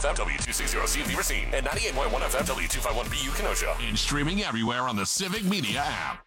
FM, W260C Racine, and 98.1 FM, W251BU Kenosha. And streaming everywhere on the Civic Media app.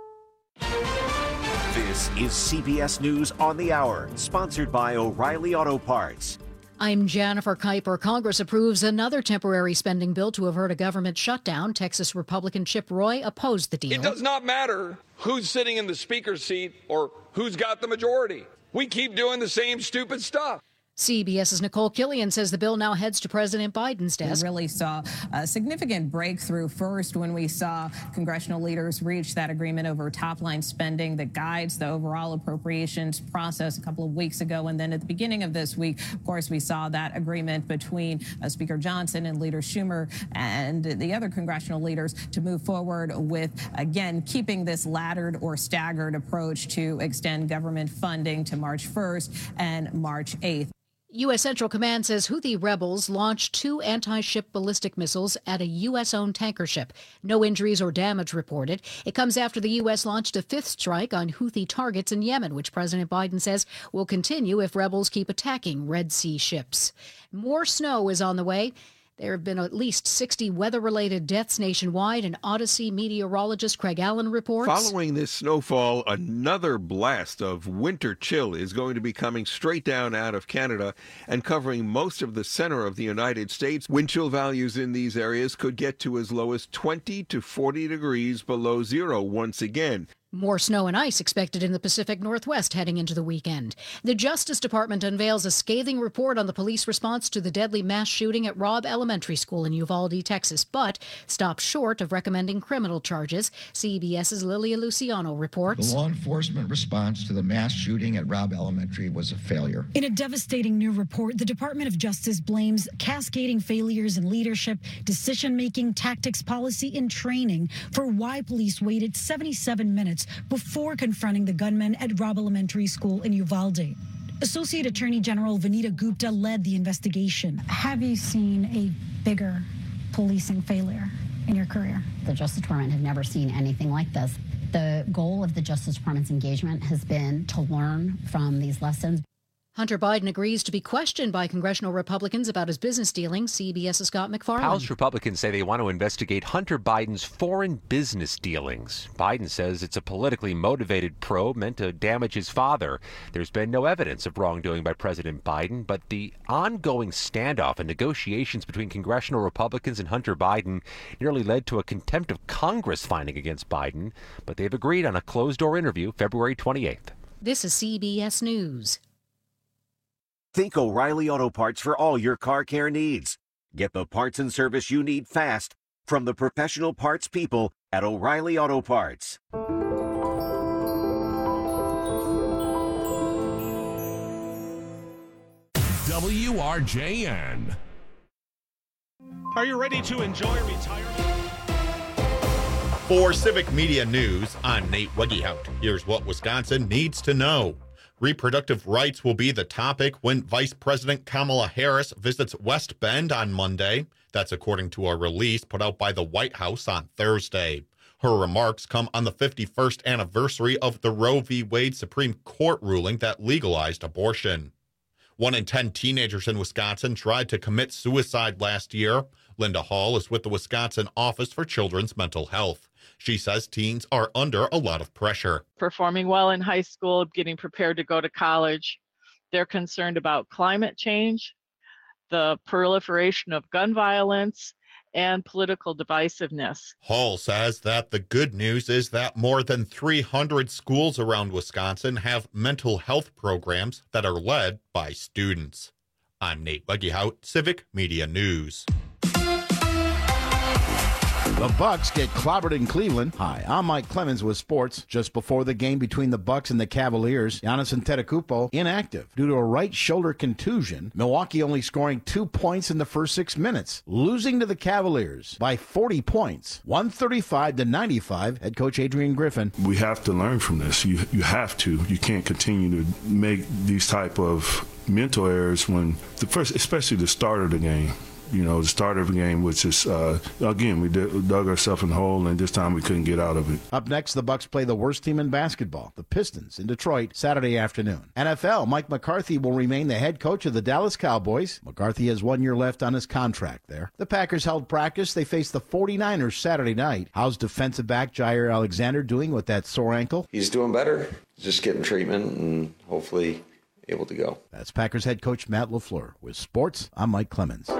This is CBS News on the Hour, sponsored by O'Reilly Auto Parts. I'm Jennifer Kuiper. Congress approves another temporary spending bill to avert a government shutdown. Texas Republican Chip Roy opposed the deal. It does not matter who's sitting in the speaker's seat or who's got the majority. We keep doing the same stupid stuff. CBS's Nicole Killian says the bill now heads to President Biden's desk. We really saw a significant breakthrough first when we saw congressional leaders reach that agreement over top-line spending that guides the overall appropriations process a couple of weeks ago. And then at the beginning of this week, of course, we saw that agreement between Speaker Johnson and Leader Schumer and the other congressional leaders to move forward with, again, keeping this laddered or staggered approach to extend government funding to March 1st and March 8th. U.S. Central Command says Houthi rebels launched 2 anti-ship ballistic missiles at a U.S.-owned tanker ship. No injuries or damage reported. It comes after the U.S. launched a 5th strike on Houthi targets in Yemen, which President Biden says will continue if rebels keep attacking Red Sea ships. More snow is on the way. There have been at least 60 weather-related deaths nationwide, and Odyssey meteorologist Craig Allen reports. Following this snowfall, another blast of winter chill is going to be coming straight down out of Canada and covering most of the center of the United States. Wind chill values in these areas could get to as low as 20 to 40 degrees below zero once again. More snow and ice expected in the Pacific Northwest heading into the weekend. The Justice Department unveils a scathing report on the police response to the deadly mass shooting at Robb Elementary School in Uvalde, Texas, but stops short of recommending criminal charges. CBS's Lilia Luciano reports. The law enforcement response to the mass shooting at Robb Elementary was a failure. In a devastating new report, the Department of Justice blames cascading failures in leadership, decision-making, tactics, policy, and training for why police waited 77 minutes before confronting the gunman at Robb Elementary School in Uvalde. Associate Attorney General Vanita Gupta led the investigation. Have you seen a bigger policing failure in your career? The Justice Department have never seen anything like this. The goal of the Justice Department's engagement has been to learn from these lessons. Hunter Biden agrees to be questioned by congressional Republicans about his business dealings. CBS's Scott McFarland. House Republicans say they want to investigate Hunter Biden's foreign business dealings. Biden says it's a politically motivated probe meant to damage his father. There's been no evidence of wrongdoing by President Biden, but the ongoing standoff and negotiations between congressional Republicans and Hunter Biden nearly led to a contempt of Congress finding against Biden. But they've agreed on a closed-door interview February 28th. This is CBS News. Think O'Reilly Auto Parts for all your car care needs. Get the parts and service you need fast from the professional parts people at O'Reilly Auto Parts. WRJN. Are you ready to enjoy retirement? For Civic Media News, I'm Nate Wegehout. Here's what Wisconsin needs to know. Reproductive rights will be the topic when Vice President Kamala Harris visits West Bend on Monday. That's according to a release put out by the White House on Thursday. Her remarks come on the 51st anniversary of the Roe v. Wade Supreme Court ruling that legalized abortion. 1 in 10 teenagers in Wisconsin tried to commit suicide last year. Linda Hall is with the Wisconsin Office for Children's Mental Health. She says teens are under a lot of pressure. Performing well in high school, getting prepared to go to college. They're concerned about climate change, the proliferation of gun violence, and political divisiveness. Hall says that the good news is that more than 300 schools around Wisconsin have mental health programs that are led by students. I'm Nate Wegehout, Civic Media News. The Bucks get clobbered in Cleveland. Hi, I'm Mike Clemens with sports. Just before the game between the Bucks and the Cavaliers, Giannis Antetokounmpo inactive due to a right shoulder contusion. Milwaukee only scoring 2 points in the first 6 minutes, losing to the Cavaliers by 40 points, 135-95. Head coach Adrian Griffin. We have to learn from this. You have to. You can't continue to make these type of mental errors when especially the start of the game. the start of the game, which is, again, we dug ourselves in the hole, and this time we couldn't get out of it. Up next, the Bucks play the worst team in basketball, the Pistons, in Detroit, Saturday afternoon. NFL, Mike McCarthy will remain the head coach of the Dallas Cowboys. McCarthy has 1 year left on his contract there. The Packers held practice. They face the 49ers Saturday night. How's defensive back Jair Alexander doing with that sore ankle? He's doing better. Just getting treatment and hopefully able to go. That's Packers head coach Matt LaFleur. With sports, I'm Mike Clemens.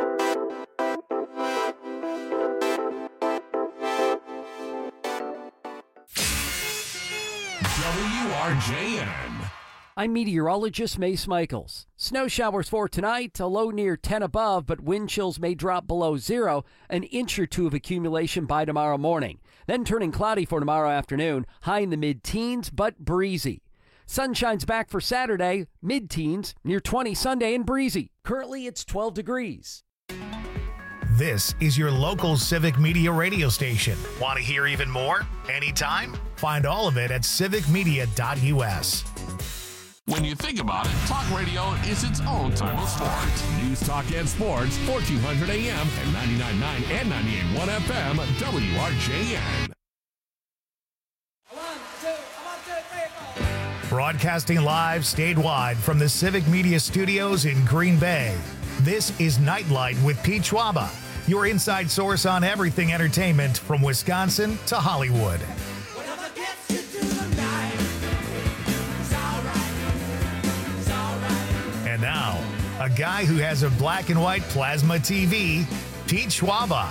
WRJN. I'm meteorologist Mace Michaels. Snow showers for tonight, a low near 10 above, but wind chills may drop below 0, an inch or 2 of accumulation by tomorrow morning. Then turning cloudy for tomorrow afternoon, high in the mid-teens, but breezy. Sunshine's back for Saturday, mid-teens, near 20 Sunday and breezy. Currently it's 12 degrees. This is your local Civic Media radio station. Want to hear even more? Anytime? Find all of it at civicmedia.us. When you think about it, talk radio is its own type of sport. News, talk, and sports, 1400 AM and 99.9 and 98.1 FM, WRJN. Broadcasting live statewide from the Civic Media Studios in Green Bay. This is Nightlight with Pete Schwaba, your inside source on everything entertainment from Wisconsin to Hollywood. And now, a guy who has a black and white plasma TV, Pete Schwaba.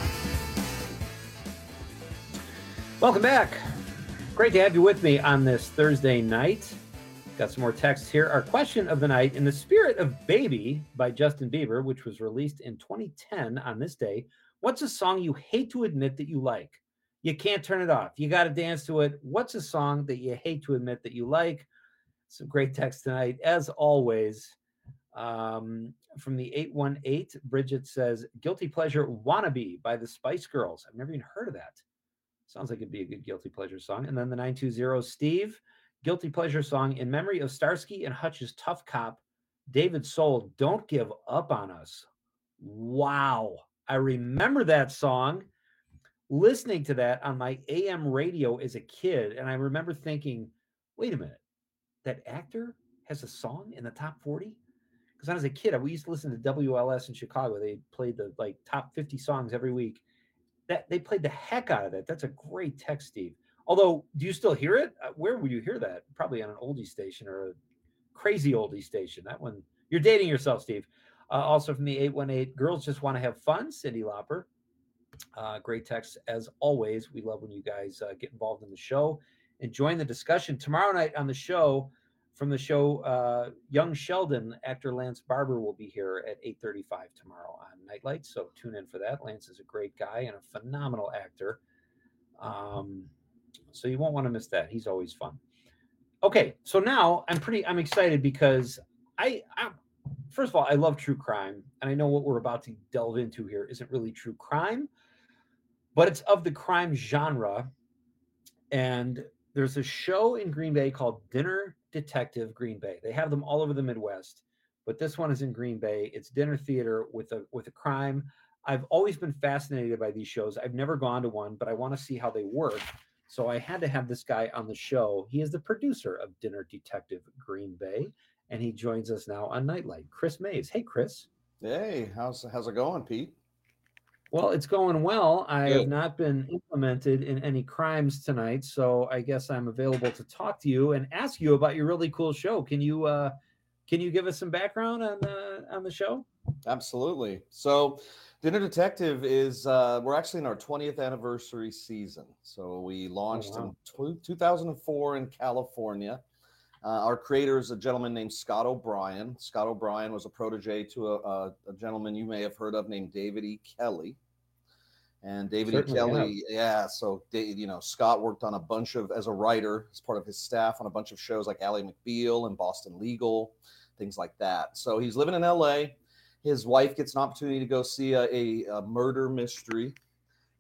Welcome back. Great to have you with me on this Thursday night. Got some more texts here. Our question of the night, in the spirit of Baby by Justin Bieber, which was released in 2010 on this day, what's a song you hate to admit that you like? You can't turn it off. You got to dance to it. What's a song that you hate to admit that you like? Some great text tonight, as always. From the 818, Bridget says, Guilty Pleasure Wannabe by the Spice Girls. I've never even heard of that. Sounds like it'd be a good Guilty Pleasure song. And then the 920, Steve, Guilty Pleasure song, in memory of Starsky and Hutch's Tough Cop, David Soul, Don't Give Up on Us. Wow. I remember that song, listening to that on my AM radio as a kid. And I remember thinking, wait a minute, that actor has a song in the top 40? Because when I was a kid, we used to listen to WLS in Chicago. They played the top 50 songs every week. That they played the heck out of that. That's a great text, Steve. Although, do you still hear it? Where would you hear that? Probably on an oldie station or a crazy oldie station. That one, you're dating yourself, Steve. Also from the 818, Girls Just Want to Have Fun, Cyndi Lauper. Great text, as always. We love when you guys get involved in the show and join the discussion. Tomorrow night on the show, from the show, Young Sheldon, actor Lance Barber will be here at 8:35 tomorrow on Nightlight. So tune in for that. Lance is a great guy and a phenomenal actor. So you won't want to miss that. He's always fun. Okay, so now I'm excited because I first of all, I love true crime, and I know what we're about to delve into here isn't really true crime, but it's of the crime genre. And there's a show in Green Bay called Dinner Detective Green Bay. They have them all over the Midwest, but this one is in Green Bay. It's dinner theater with a crime. I've always been fascinated by these shows. I've never gone to one, but I want to see how they work. So I had to have this guy on the show. He is the producer of Dinner Detective Green Bay, and he joins us now on Nightlight. Chris Mays. Hey, Chris. Hey, how's it going, Pete? Well, it's going well. I have not been implemented in any crimes tonight, so I guess I'm available to talk to you and ask you about your really cool show. Can you give us some background on the show? Absolutely. So Dinner Detective is we're actually in our 20th anniversary season. So we launched in 2004 in California. Our creator is a gentleman named Scott O'Brien. Scott O'Brien was a protege to a gentleman you may have heard of named David E. Kelly. And David E. Kelly, so Scott worked on a bunch of, as a writer, as part of his staff, on a bunch of shows like Ally McBeal and Boston Legal, things like that. So he's living in LA. His wife gets an opportunity to go see a murder mystery,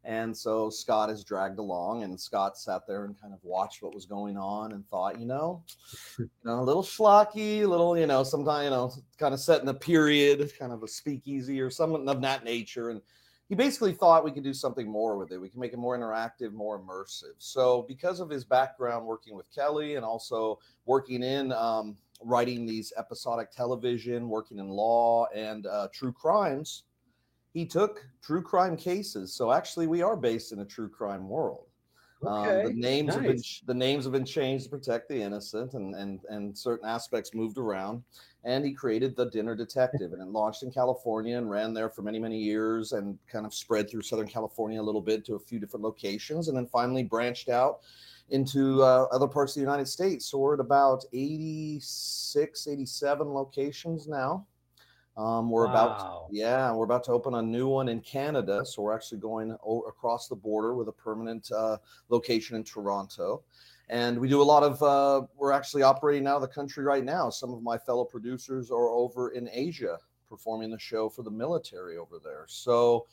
And so Scott is dragged along, and Scott sat there and kind of watched what was going on and thought, a little schlocky, a little, sometimes, kind of set in a period, kind of a speakeasy or something of that nature. And he basically thought we could do something more with it. We can make it more interactive, more immersive. So because of his background working with Kelly and also working in writing these episodic television, working in law and true crimes, he took true crime cases. So actually we are based in a true crime world. Okay, the names nice. have been changed to protect the innocent, and certain aspects moved around. And he created the Dinner Detective, and it launched in California and ran there for many, many years, and kind of spread through Southern California a little bit to a few different locations, and then finally branched out into other parts of the United States. So we're at about 86, 87 locations now. We're about to open a new one in Canada. So we're actually going across the border with a permanent location in Toronto. And we do a lot of, we're actually operating out of the country right now. Some of my fellow producers are over in Asia performing the show for the military over there. So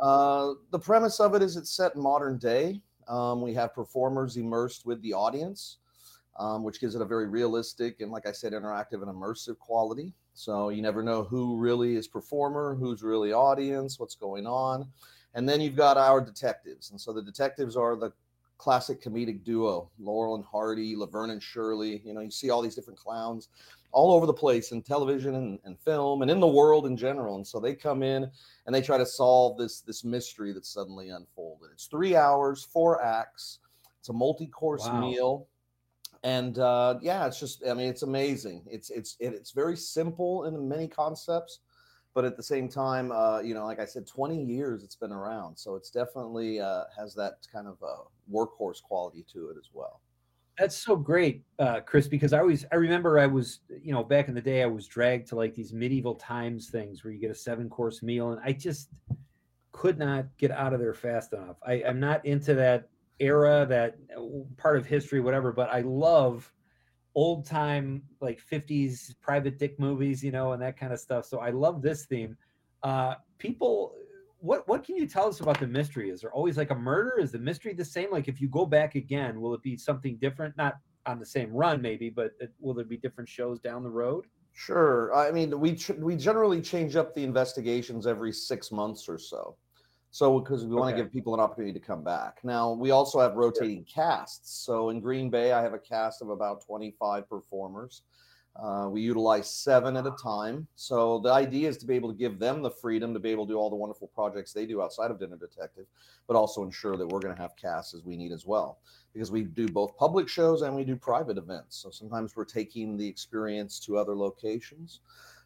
the premise of it is it's set in modern day. We have performers immersed with the audience, which gives it a very realistic and, like I said, interactive and immersive quality. So you never know who really is performer, who's really audience, what's going on. And then you've got our detectives. And so the detectives are the classic comedic duo, Laurel and Hardy, Laverne and Shirley. You see all these different clowns all over the place in television and film and in the world in general. And so they come in and they try to solve this mystery that's suddenly unfolded. It's 3 hours, 4 acts. It's a multi-course meal. And it's just, it's amazing. It's very simple in many concepts, but at the same time, like I said, 20 years it's been around. So it's definitely has that kind of workhorse quality to it as well. That's so great, Chris, because I remember I was, back in the day, I was dragged to like these medieval times things where you get a 7-course meal, and I just could not get out of there fast enough. I'm not into that era, that part of history, whatever, but I love old time, like 50s private dick movies, and that kind of stuff. So I love this theme. People, what can you tell us about the mystery? Is there always like a murder? Is the mystery the same? Like if you go back again, will it be something different? Not on the same run maybe, but will there be different shows down the road? Sure. I mean, we generally change up the investigations every 6 months or so. So because we want to give people an opportunity to come back. Now, we also have rotating casts. So in Green Bay, I have a cast of about 25 performers. We utilize 7 at a time. So the idea is to be able to give them the freedom to be able to do all the wonderful projects they do outside of Dinner Detective, but also ensure that we're going to have casts as we need as well. Because we do both public shows and we do private events. So sometimes we're taking the experience to other locations.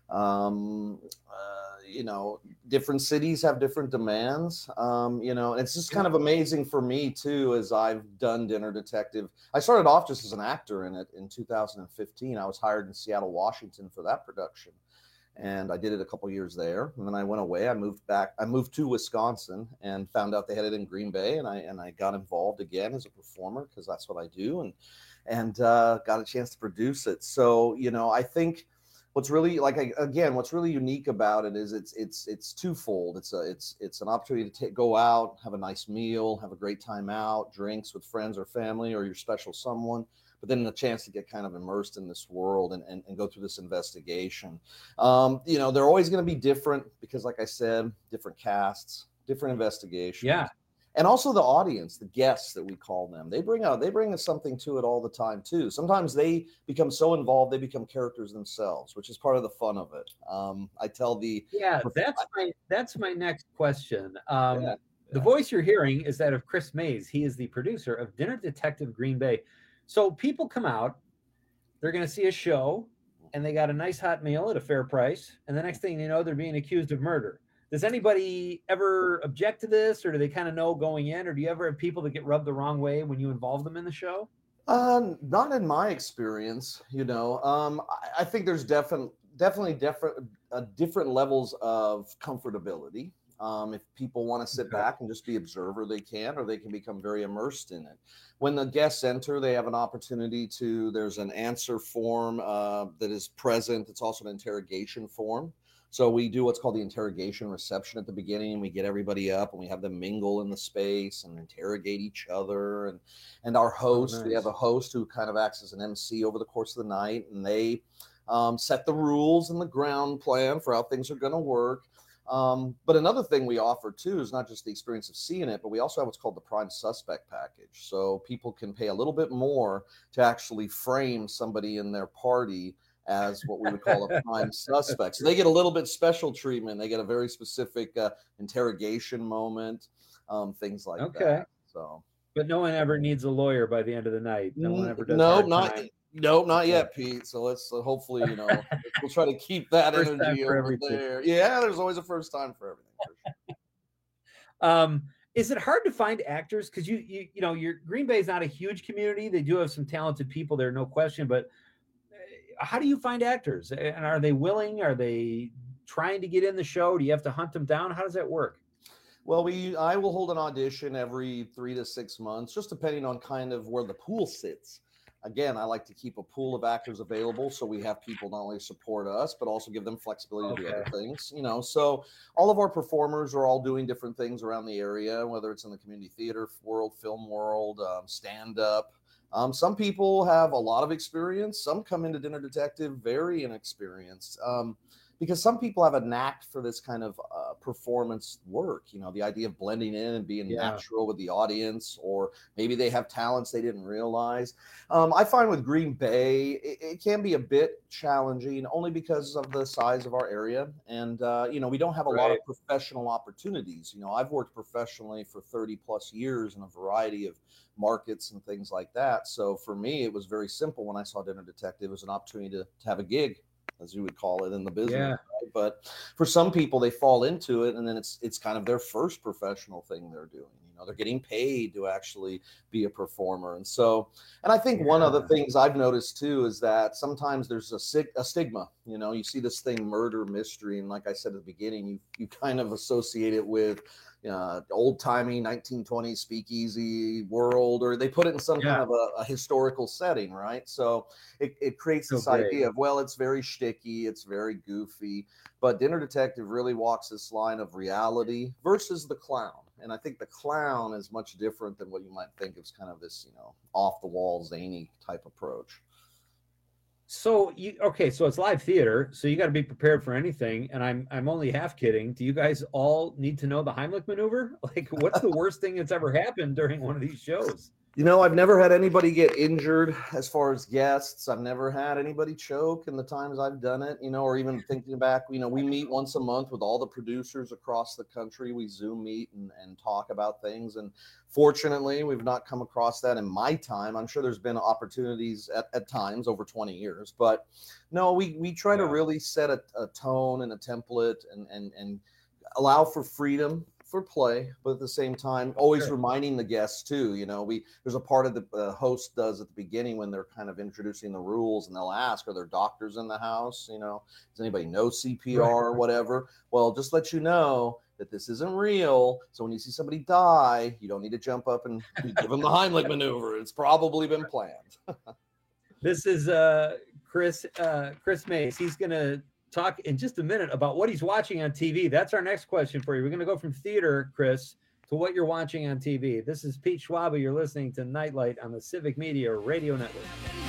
Different cities have different demands, and it's just kind of amazing for me too, as I've done Dinner Detective. I started off just as an actor in it in 2015. I was hired in Seattle, Washington for that production, and I did it a couple years there. And then I went away. I moved to Wisconsin and found out they had it in Green Bay, and I got involved again as a performer because that's what I do, and got a chance to produce it. So, I think what's really what's really unique about it is it's twofold. It's an opportunity to go out, have a nice meal, have a great time out, drinks with friends or family or your special someone, but then a chance to get kind of immersed in this world and go through this investigation. They're always going to be different because, like I said, different casts, different investigations. Yeah. And also the audience, the guests that we call them, they bring us something to it all the time too. Sometimes they become so involved, they become characters themselves, which is part of the fun of it. I tell that's my next question. The voice you're hearing is that of Chris Mays. He is the producer of Dinner Detective Green Bay. So people come out, they're going to see a show, and they got a nice hot meal at a fair price, and the next thing you know, they're being accused of murder. Does anybody ever object to this, or do they kind of know going in, or do you ever have people that get rubbed the wrong way when you involve them in the show? Not in my experience, I think there's definitely different levels of comfortability. If people want to sit back and just be observer, they can, or they can become very immersed in it. When the guests enter, they have an opportunity there's an answer form that is present. It's also an interrogation form. So we do what's called the interrogation reception at the beginning, and we get everybody up and we have them mingle in the space and interrogate each other. And our host, we have a host who kind of acts as an MC over the course of the night, and they set the rules and the ground plan for how things are going to work. But another thing we offer too is not just the experience of seeing it, but we also have what's called the prime suspect package. So people can pay a little bit more to actually frame somebody in their party as what we would call a prime suspect. So they get a little bit special treatment. They get a very specific interrogation moment, things like that. So, but no one ever needs a lawyer by the end of the night. No one ever does. Not yet, Pete. So let's hopefully, we'll try to keep that energy over there. Yeah, there's always a first time for everything. For sure. Is it hard to find actors? Because your Green Bay is not a huge community. They do have some talented people there, no question. But how do you find actors? And are they willing? Are they trying to get in the show? Do you have to hunt them down? How does that work? Well, I will hold an audition every 3 to 6 months, just depending on kind of where the pool sits. Again, I like to keep a pool of actors available so we have people not only support us, but also give them flexibility to do other things. So all of our performers are all doing different things around the area, whether it's in the community theater world, film world, stand-up. Some people have a lot of experience. Some come into Dinner Detective very inexperienced. Because some people have a knack for this kind of performance work, the idea of blending in and being natural with the audience, or maybe they have talents they didn't realize. I find with Green Bay, it can be a bit challenging only because of the size of our area. And, we don't have a lot of professional opportunities. I've worked professionally for 30 plus years in a variety of markets and things like that. So for me, it was very simple when I saw Dinner Detective. It was an opportunity to have a gig, as you would call it in the business. Yeah. Right? But for some people, they fall into it, and then it's kind of their first professional thing they're doing. They're getting paid to actually be a performer. And I think one of the things I've noticed too is that sometimes there's a stigma. You see this thing, murder mystery, and like I said at the beginning, you kind of associate it with old-timey 1920s speakeasy world, or they put it in some kind of a historical setting, right? So it creates this idea of, well, it's very shticky, it's very goofy, but Dinner Detective really walks this line of reality versus the clown. And I think the clown is much different than what you might think of as kind of this, off-the-wall, zany type approach. So so it's live theater, so you got to be prepared for anything. And I'm only half kidding. Do you guys all need to know the Heimlich maneuver? Like, what's the worst thing that's ever happened during one of these shows? I've never had anybody get injured as far as guests. I've never had anybody choke in the times I've done it, or even thinking back, we meet once a month with all the producers across the country. We Zoom meet and talk about things. And fortunately, we've not come across that in my time. I'm sure there's been opportunities at times over 20 years, but no, we try to really set a tone and a template and allow for freedom for play, but at the same time, always reminding the guests too. There's a part of the host does at the beginning when they're kind of introducing the rules, and they'll ask, "Are there doctors in the house? Does anybody know CPR or whatever?" Well, just let you know that this isn't real. So when you see somebody die, you don't need to jump up and give them the Heimlich maneuver. It's probably been planned. This is Chris Mays. He's gonna talk in just a minute about what he's watching on TV. That's our next question for you. We're going to go from theater, Chris, to what you're watching on TV. This is Pete Schwaba. You're listening to Nightlight on the Civic Media Radio Network.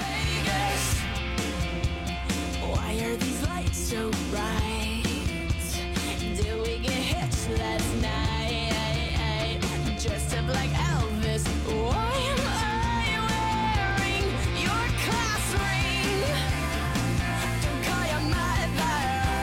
Why are these lights so bright? Did we get hitched last night? Dressed up like Elvis. Why am I wearing your class ring? Don't call your mother,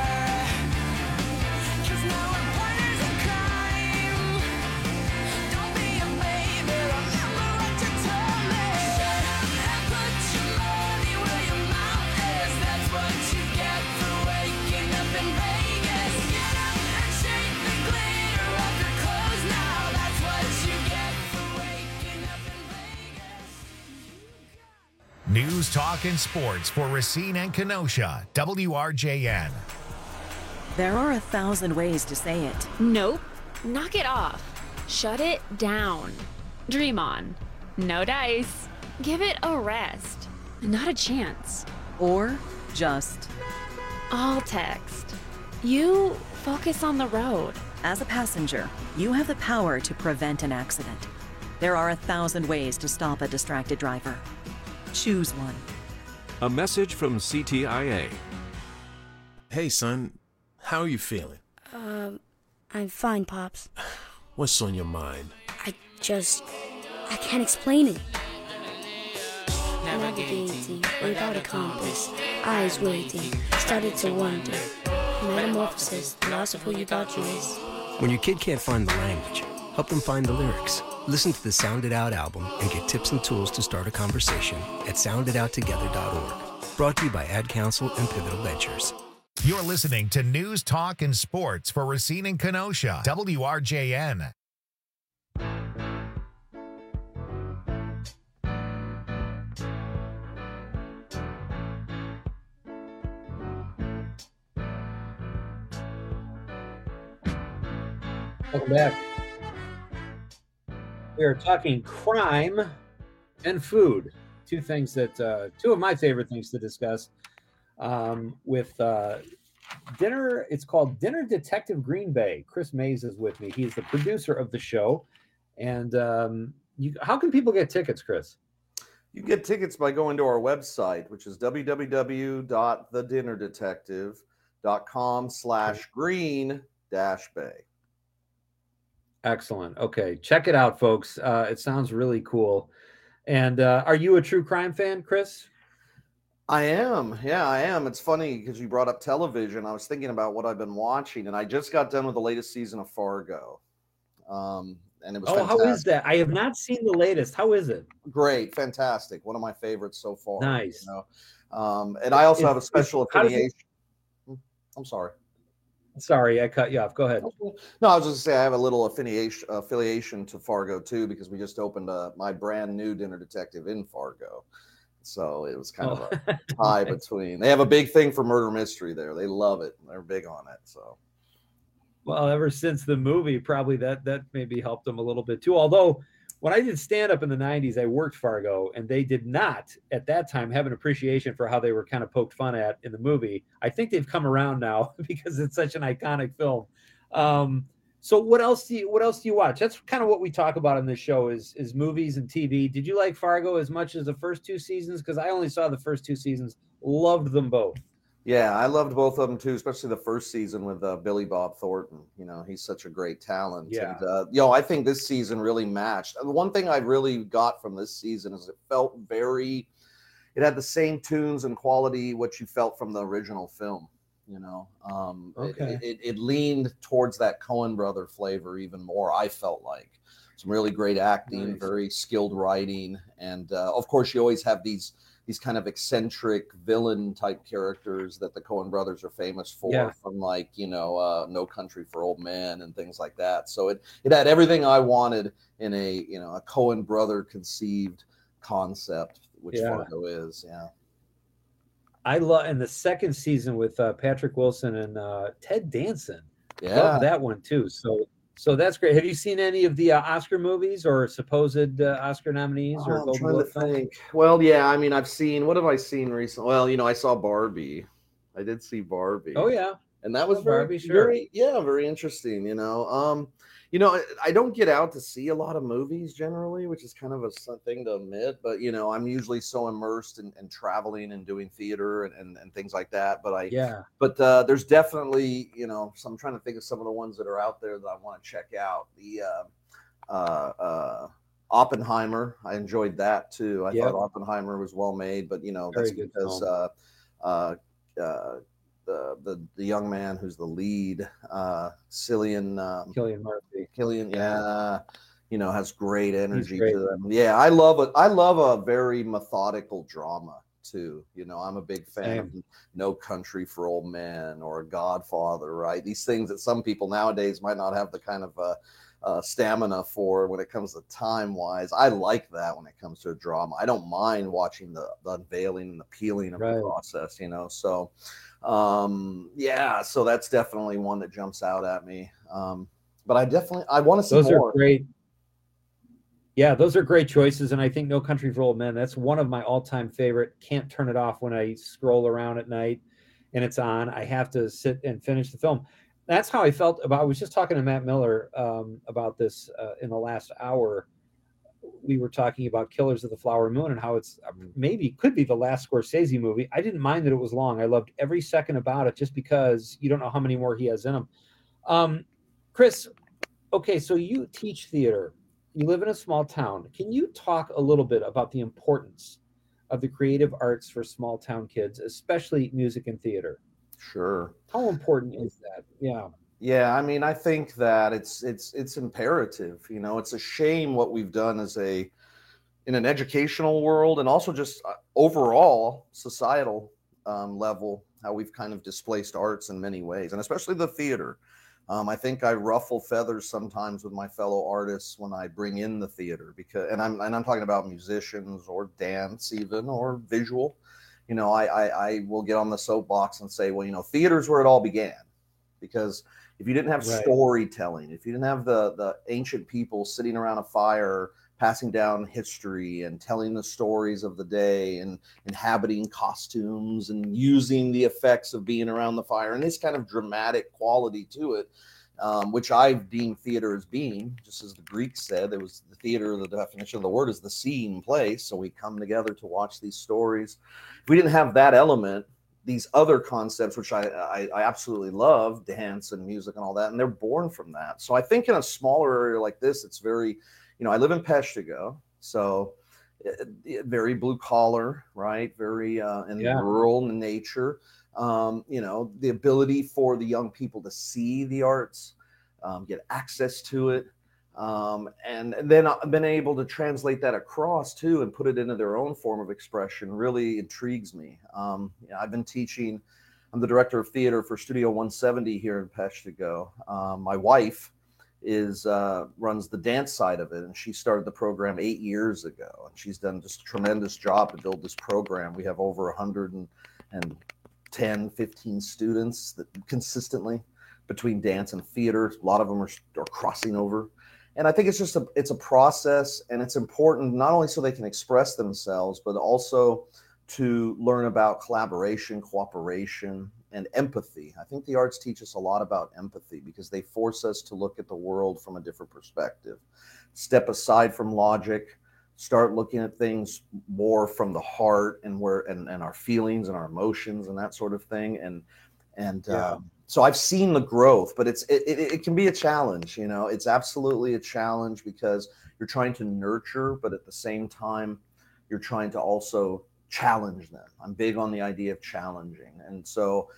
'cause now we're partners in crime. Don't be a baby, remember what you told me. And put your money where your mouth is. That's what you get for waking up in Vegas. Get up and shake the glitter off your clothes now. That's what you get for waking up in Vegas. News, talk, and sports for Racine and Kenosha. WRJN. There are 1,000 ways to say it. Nope. Knock it off. Shut it down. Dream on. No dice. Give it a rest. Not a chance. Or just All text. You focus on the road. As a passenger, you have the power to prevent an accident. There are 1,000 ways to stop a distracted driver. Choose one. A message from CTIA. Hey, son. How are you feeling? I'm fine, Pops. What's on your mind? I can't explain it. Navigating without a compass, eyes waiting, started to wonder. Metamorphosis, the loss of who you thought you was. When your kid can't find the language, help them find the lyrics. Listen to the Sound It Out album and get tips and tools to start a conversation at sounditouttogether.org. Brought to you by Ad Council and Pivotal Ventures. You're listening to News, Talk, and Sports for Racine and Kenosha, WRJN. Welcome back. We are talking crime and food. Two things that, two of my favorite things to discuss with dinner. It's called Dinner Detective Green Bay. Chris Mays is with me. He's the producer of the show. And how can people get tickets, Chris? You get tickets by going to our website, which is www.thedinerdetective.com/green-bay. Excellent. Okay. Check it out, folks. It sounds really cool. And are you a true crime fan, Chris? I am. Yeah, I am. It's funny because you brought up television. I was thinking about what I've been watching, and I just got done with the latest season of Fargo. And it was fantastic. How is that? I have not seen the latest. How is it? Great. Fantastic. One of my favorites so far. Nice. You know? And I also have a special affiliation. I'm sorry. Sorry, I cut you off. Go ahead. No, I was just going to say I have a little affiliation to Fargo too, because we just opened my brand new Dinner Detective in Fargo. So it was kind of a tie between. They have a big thing for murder mystery there. They love it. They're big on it. So, well, ever since the movie, probably that maybe helped them a little bit too. Although when I did stand up in the 90s, I worked Fargo, and they did not at that time have an appreciation for how they were kind of poked fun at in the movie. I think they've come around now because it's such an iconic film. So what else do you watch? That's kind of what we talk about on this show is movies and TV. Did you like Fargo as much as the first two seasons? Because I only saw the first two seasons. Loved them both. Yeah, I loved both of them too, especially the first season with Billy Bob Thornton. You know, he's such a great talent. Yeah. And, I think this season really matched. The one thing I really got from this season is it had the same tunes and quality what you felt from the original film. You know, Okay. it leaned towards that Coen brother flavor even more. I felt like some really great acting, Nice. very skilled writing, and of course you always have these kind of eccentric villain type characters that the Coen brothers are famous for, Yeah. from like No Country for Old Men and things like that. So it had everything I wanted in a Coen brother conceived concept, which Yeah. Fargo is. Yeah. I love in the second season with Patrick Wilson and Ted Danson. Yeah. Love that one too. So that's great. Have you seen any of the Oscar movies or supposed Oscar nominees or I'm Golden trying to Globe films? think. Well, yeah, I mean, what have I seen recently? Well, I saw Barbie. I did see Barbie. Oh yeah, and that was Oh, very, Barbie, sure. very interesting. I don't get out to see a lot of movies generally, which is kind of a thing to admit. But I'm usually so immersed in traveling and doing theater and things like that. But there's definitely so I'm trying to think of some of the ones that are out there that I want to check out. The Oppenheimer, I enjoyed that too. I thought Oppenheimer was well made, but that's good because the young man who's the lead, Cillian Murphy. Has great energy great. to them. Yeah, I love a very methodical drama too. I'm a big fan of No Country for Old Men or Godfather, right? These things that some people nowadays might not have the kind of stamina for when it comes to time wise. I like that when it comes to a drama. I don't mind watching the unveiling and the peeling of the process, so so that's definitely one that jumps out at me. But I want to see Those more. are great. Yeah, those are great choices, and I think No Country for Old Men, that's one of my all-time favorite. Can't turn it off when I scroll around at night. and it's on, I have to sit and finish the film. That's how I felt about. I was just talking to Matt Miller about this in the last hour. We were talking about Killers of the Flower Moon and how it's maybe could be the last Scorsese movie. I didn't mind that it was long. I loved every second about it, just because you don't know how many more he has in him. Chris, okay, so you teach theater. You live in a small town. Can you talk a little bit about the importance of the creative arts for small town kids, especially music and theater? Sure. How important is that? Yeah. Yeah, I mean, I think that it's imperative. You know, it's a shame what we've done in an educational world, and also just overall societal level, how we've kind of displaced arts in many ways, and especially the theater. I think I ruffle feathers sometimes with my fellow artists when I bring in the theater, because, and I'm talking about musicians or dance even, or visual. You know, I will get on the soapbox and say, well, you know, theater's where it all began, because if you didn't have storytelling, if you didn't have the ancient people sitting around a fire passing down history and telling the stories of the day and inhabiting costumes and using the effects of being around the fire and this kind of dramatic quality to it, which I've deemed theater as being, just as the Greeks said, it was the theater, the definition of the word is the scene place. So we come together to watch these stories. If we didn't have that element, these other concepts, which I absolutely love, dance and music and all that, and they're born from that. So I think in a smaller area like this, it's very, you know, I live in Peshtigo, so very blue collar, right? Very rural in nature. You know, the ability for the young people to see the arts, get access to it, and then I've been able to translate that across too and put it into their own form of expression really intrigues me. I've been teaching. I'm the director of theater for Studio 170 here in Peshtigo. My wife runs the dance side of it, and she started the program 8 years ago, and she's done just a tremendous job to build this program. We have over 110, 15 students that consistently between dance and theater. A lot of them are crossing over. And I think it's a process, and it's important not only so they can express themselves, but also to learn about collaboration, cooperation, and empathy. I think the arts teach us a lot about empathy because they force us to look at the world from a different perspective, step aside from logic, start looking at things more from the heart and our feelings and our emotions and that sort of thing. So I've seen the growth, but it can be a challenge. You know, it's absolutely a challenge because you're trying to nurture, but at the same time, you're trying to also challenge them. I'm big on the idea of challenging. And so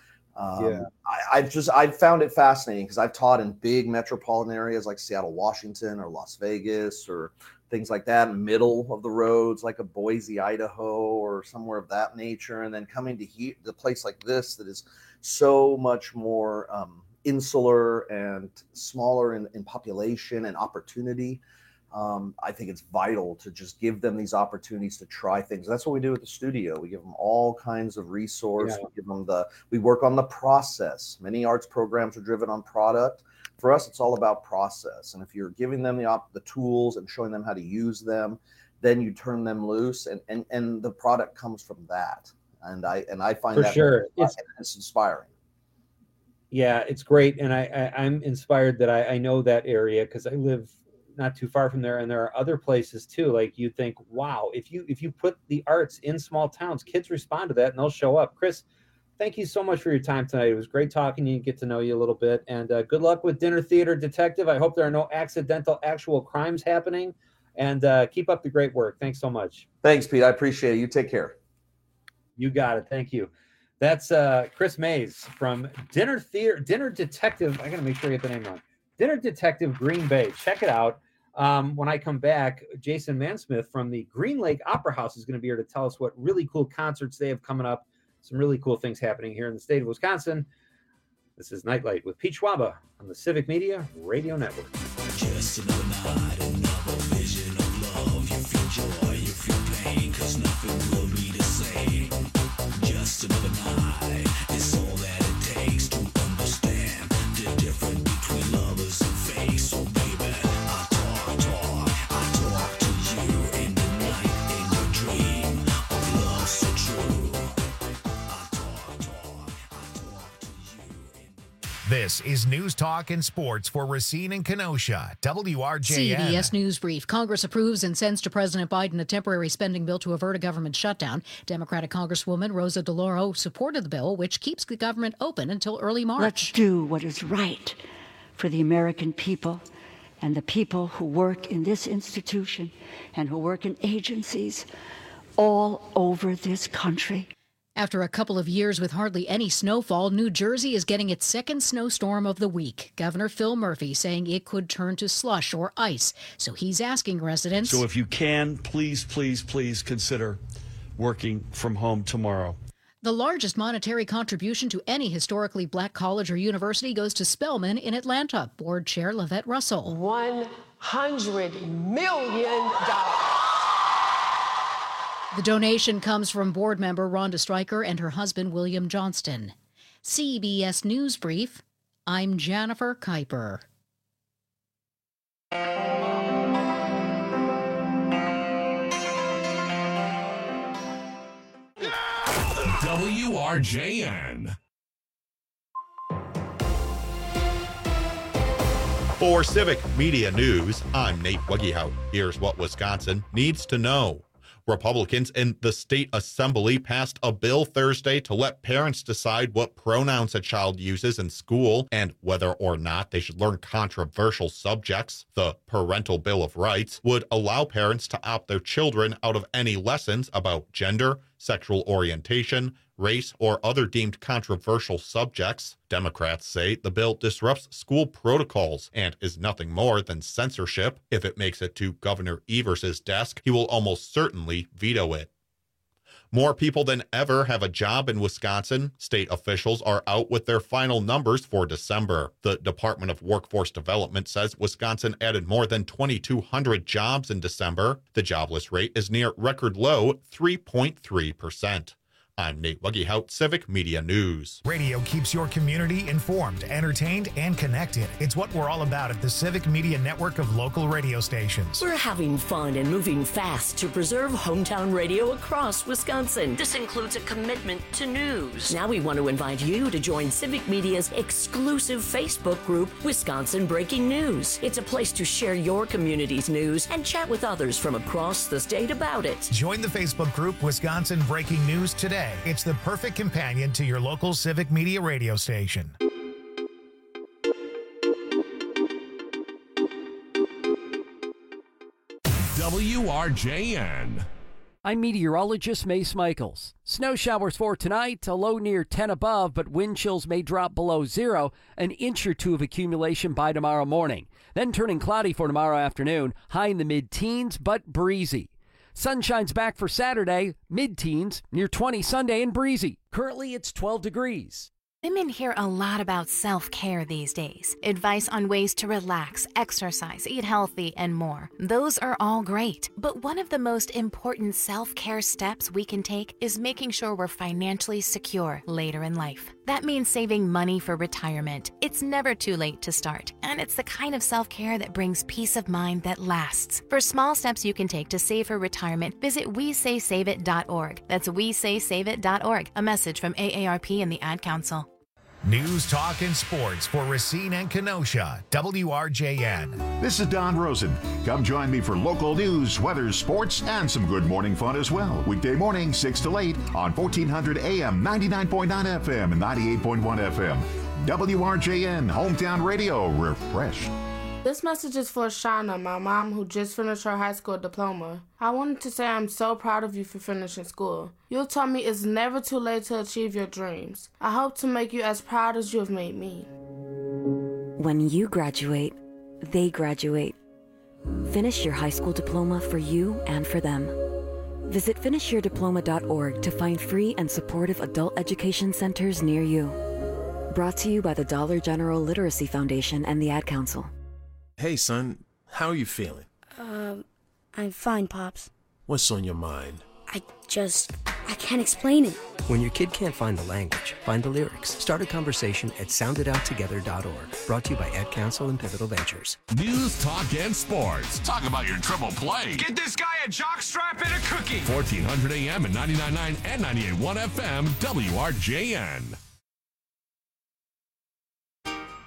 I've found it fascinating because I've taught in big metropolitan areas like Seattle, Washington, or Las Vegas, or things like that, middle of the roads, like a Boise, Idaho, or somewhere of that nature. And then coming to the place like this that is so much more insular and smaller in population and opportunity. I think it's vital to just give them these opportunities to try things. That's what we do at the studio. We give them all kinds of resources. We work on the process. Many arts programs are driven on product. For us, it's all about process. And if you're giving them the tools and showing them how to use them, then you turn them loose, and the product comes from that. And I find for that sure it's inspiring. Yeah, it's great, and I'm inspired that I know that area because I live not too far from there, and there are other places too. Like you think, wow, if you put the arts in small towns, kids respond to that and they'll show up. Chris, thank you so much for your time tonight. It was great talking to you, get to know you a little bit, and good luck with Dinner Theater Detective. I hope there are no accidental actual crimes happening, and keep up the great work. Thanks so much. Thanks, Pete. I appreciate it. You take care. You got it. Thank you. That's Chris Mays from Dinner Detective. I got to make sure I get the name wrong. Dinner Detective Green Bay. Check it out. When I come back, Jason Mansmith from the Green Lake Opera House is going to be here to tell us what really cool concerts they have coming up. Some really cool things happening here in the state of Wisconsin. This is Nightlight with Pete Schwaba on the Civic Media Radio Network. Just another night, another vision of love. You feel joy, you feel pain, 'cause nothing will be the same. Just another night is all that it takes to understand the difference between lovers and fake. So baby, I talk to you in the night, in your dream of love so true. I talk. This is News Talk and Sports for Racine and Kenosha, WRJN. CBS News Brief. Congress approves and sends to President Biden a temporary spending bill to avert a government shutdown. Democratic Congresswoman Rosa DeLauro supported the bill, which keeps the government open until early March. Let's do what is right for the American people and the people who work in this institution and who work in agencies all over this country. After a couple of years with hardly any snowfall, New Jersey is getting its second snowstorm of the week. Governor Phil Murphy saying it could turn to slush or ice. So he's asking residents. So if you can, please consider working from home tomorrow. The largest monetary contribution to any historically black college or university goes to Spelman in Atlanta. Board Chair Lavette Russell. $100 million. The donation comes from board member Rhonda Stryker and her husband William Johnston. CBS News Brief. I'm Jennifer Kuiper. WRJN. For Civic Media News, I'm Nate Wuggehout. Here's what Wisconsin needs to know. Republicans in the state assembly passed a bill Thursday to let parents decide what pronouns a child uses in school and whether or not they should learn controversial subjects. The Parental Bill of Rights would allow parents to opt their children out of any lessons about gender, sexual orientation, race, or other deemed controversial subjects. Democrats say the bill disrupts school protocols and is nothing more than censorship. If it makes it to Governor Evers' desk, he will almost certainly veto it. More people than ever have a job in Wisconsin. State officials are out with their final numbers for December. The Department of Workforce Development says Wisconsin added more than 2,200 jobs in December. The jobless rate is near record low, 3.3%. I'm Nate Wuggehout, Civic Media News. Radio keeps your community informed, entertained, and connected. It's what we're all about at the Civic Media Network of local radio stations. We're having fun and moving fast to preserve hometown radio across Wisconsin. This includes a commitment to news. Now we want to invite you to join Civic Media's exclusive Facebook group, Wisconsin Breaking News. It's a place to share your community's news and chat with others from across the state about it. Join the Facebook group, Wisconsin Breaking News, today. It's the perfect companion to your local Civic Media radio station. WRJN. I'm meteorologist Mace Michaels. Snow showers for tonight, a low near 10 above, but wind chills may drop below zero, an inch or two of accumulation by tomorrow morning. Then turning cloudy for tomorrow afternoon, high in the mid-teens, but breezy. Sunshine's back for Saturday, mid-teens, near 20 Sunday and breezy. Currently, it's 12 degrees. Women hear a lot about self-care these days. Advice on ways to relax, exercise, eat healthy, and more. Those are all great. But one of the most important self-care steps we can take is making sure we're financially secure later in life. That means saving money for retirement. It's never too late to start, and it's the kind of self-care that brings peace of mind that lasts. For small steps you can take to save for retirement, visit WeSaySaveIt.org. That's WeSaySaveIt.org. A message from AARP and the Ad Council. News, talk, and sports for Racine and Kenosha, WRJN. This is Don Rosen. Come join me for local news, weather, sports, and some good morning fun as well. Weekday morning, 6 to 8 on 1400 AM, 99.9 FM, and 98.1 FM. WRJN, Hometown Radio, refreshed. This message is for Shauna, my mom who just finished her high school diploma. I wanted to say I'm so proud of you for finishing school. You taught me it's never too late to achieve your dreams. I hope to make you as proud as you have made me. When you graduate, they graduate. Finish your high school diploma for you and for them. Visit finishyourdiploma.org to find free and supportive adult education centers near you. Brought to you by the Dollar General Literacy Foundation and the Ad Council. Hey, son, how are you feeling? I'm fine, Pops. What's on your mind? I can't explain it. When your kid can't find the language, find the lyrics. Start a conversation at sounditouttogether.org. Brought to you by Ad Council and Pivotal Ventures. News, talk, and sports. Talk about your triple play. Get this guy a jockstrap and a cookie. 1400 AM and 99.9 and 98.1 FM, WRJN.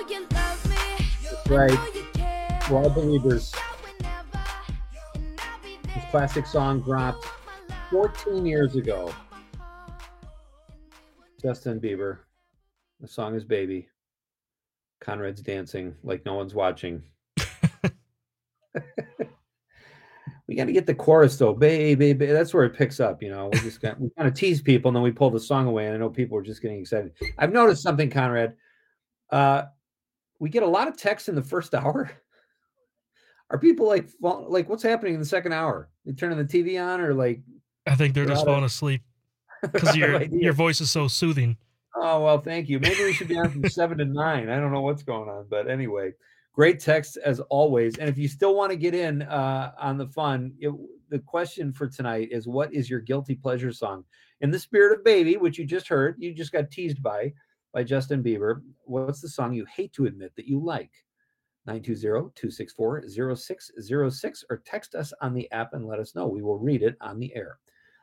Right. We're all believers. This classic song dropped 14 years ago. Justin Bieber. The song is Baby. Conrad's dancing like no one's watching. We got to get the chorus though, baby. That's where it picks up. We kind of tease people and then we pull the song away. And I know people are just getting excited. I've noticed something, Conrad. We get a lot of texts in the first hour. Are people like what's happening in the second hour? They turning the TV on or like? I think they're just falling asleep because your voice is so soothing. Oh, well, thank you. Maybe we should be on from 7 to 9. I don't know what's going on, but anyway, great text as always. And if you still want to get in on the fun, the question for tonight is, what is your guilty pleasure song? In the spirit of Baby, which you just heard, you just got teased by Justin Bieber. What's the song you hate to admit that you like? 920-264-0606 or text us on the app and let us know. We will read it on the air.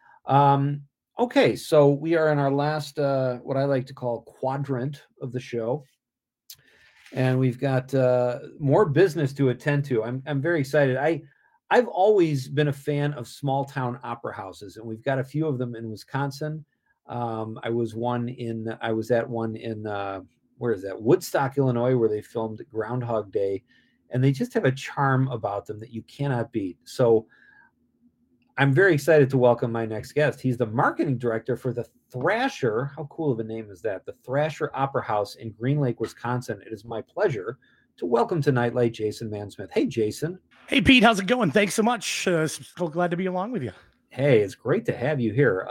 Okay, so we are in our last, what I like to call quadrant of the show, and we've got more business to attend to. I'm very excited. I've always been a fan of small town opera houses, and we've got a few of them in Wisconsin. I was at one in where is that? Woodstock, Illinois, where they filmed Groundhog Day, and they just have a charm about them that you cannot beat. So I'm very excited to welcome my next guest. He's the marketing director for the Thrasher. How cool of a name is that? The Thrasher Opera House in Green Lake, Wisconsin. It is my pleasure to welcome to Nightlight Jason Mansmith. Hey, Jason. Hey, Pete. How's it going? Thanks so much. So glad to be along with you. Hey, it's great to have you here.